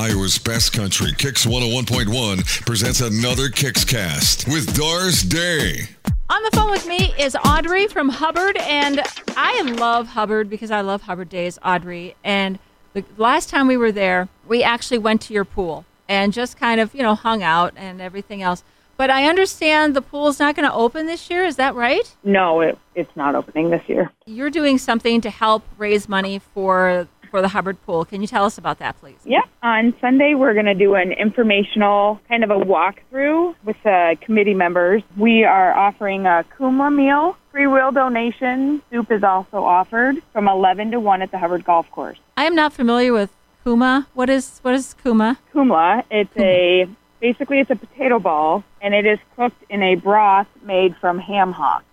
Iowa's Best Country, Kicks 101.1, presents another Kicks Cast with Doris Day. On the phone with me is Audrey from Hubbard, and I love Hubbard because I love Hubbard Days, Audrey. And the last time we were there, we actually went to your pool and just kind of, hung out and everything else. But I understand the pool's not going to open this year. Is that right? No, it's not opening this year. You're doing something to help raise money for the Hubbard pool. Can you tell us about that, please? Yeah. On Sunday, we're going to do an informational kind of a walkthrough with committee members. We are offering a Kumla meal. Free will donation. Soup is also offered from 11 to 1 at the Hubbard Golf Course. I am not familiar with Kuma. What is Kuma? Kumla. Basically, it's a potato ball, and it is cooked in a broth made from ham hock.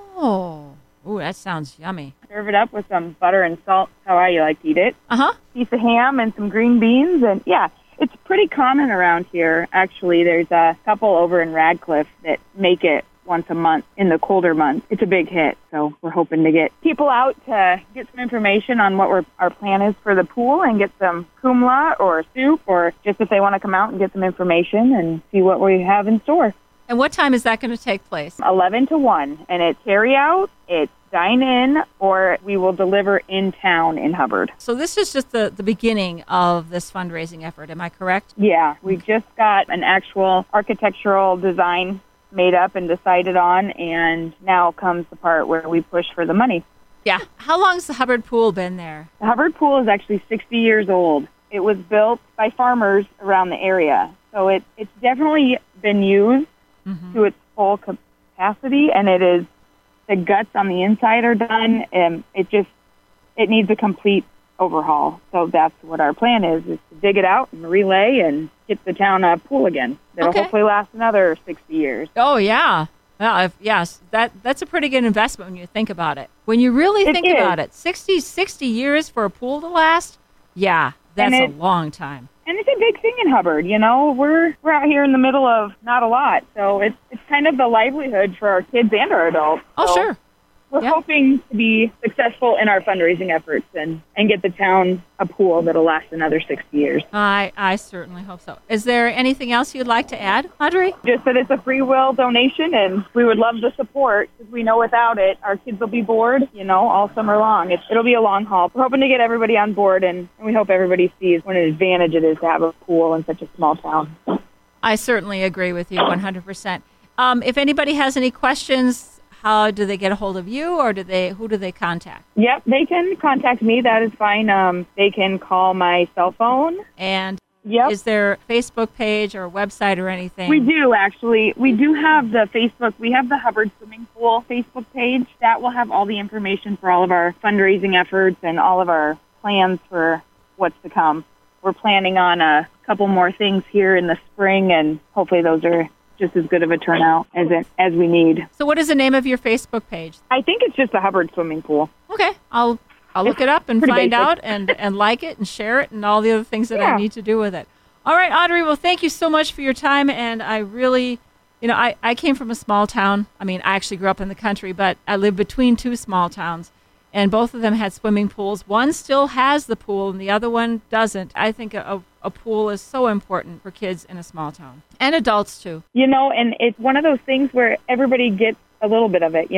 Oh, that sounds yummy. Serve it up with some butter and salt, how I like to eat it. Uh-huh. Piece of ham and some green beans, and yeah, it's pretty common around here. Actually, there's a couple over in Radcliffe that make it once a month in the colder months. It's a big hit, so we're hoping to get people out to get some information on what our plan is for the pool and get some kumla or soup, or just if they want to come out and get some information and see what we have in store. And what time is that going to take place? 11 to 1, and it's carry out, it's dine in, or we will deliver in town in Hubbard. So this is just the beginning of this fundraising effort, am I correct? Yeah, we just got an actual architectural design made up and decided on, and now comes the part where we push for the money. Yeah. How long has the Hubbard pool been there? The Hubbard pool is actually 60 years old. It was built by farmers around the area, so it's definitely been used to its full capacity, and the guts on the inside are done, and it needs a complete overhaul. So that's what our plan is to dig it out and relay and get the town a pool again. That'll hopefully last another 60 years. Oh, yeah. Well, yes, that's a pretty good investment when you think about it. When you really think about it, 60 years for a pool to last, yeah, that's a long time. And it's a big thing in Hubbard, We're out here in the middle of not a lot, so it's kind of the livelihood for our kids and our adults. Oh, so sure. We're hoping to be successful in our fundraising efforts and get the town a pool that'll last another 60 years. I certainly hope so. Is there anything else you'd like to add, Audrey? Just that it's a free will donation, and we would love the support, because we know without it, our kids will be bored, all summer long. It'll be a long haul. We're hoping to get everybody on board, and we hope everybody sees what an advantage it is to have a pool in such a small town. I certainly agree with you 100%. If anybody has any questions, how do they get a hold of you, or who do they contact? Yep, they can contact me. That is fine. They can call my cell phone. And is there a Facebook page or a website or anything? We do, actually. We do have the Facebook. We have the Hubbard Swimming Pool Facebook page. That will have all the information for all of our fundraising efforts and all of our plans for what's to come. We're planning on a couple more things here in the spring, and hopefully those are just as good of a turnout as we need. So what is the name of your Facebook page? I think it's just the Hubbard Swimming Pool. Okay. I'll look it up and find out and like it and share it and all the other things that I need to do with it. All right, Audrey, well, thank you so much for your time. And I really, I came from a small town. I mean, I actually grew up in the country, but I lived between two small towns. And both of them had swimming pools. One still has the pool and the other one doesn't. I think a pool is so important for kids in a small town. And adults, too. And it's one of those things where everybody gets a little bit of it,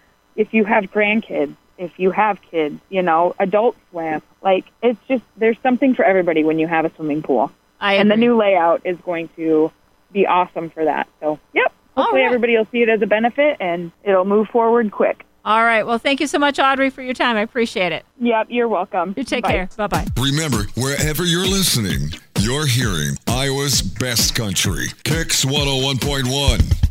If you have grandkids, if you have kids, adult swim. It's just, there's something for everybody when you have a swimming pool. And the new layout is going to be awesome for that. So, hopefully everybody will see it as a benefit and it'll move forward quick. All right. Well, thank you so much, Audrey, for your time. I appreciate it. Yep, you're welcome. You take care. Bye-bye. Remember, wherever you're listening, you're hearing Iowa's Best Country, Kicks 101.1.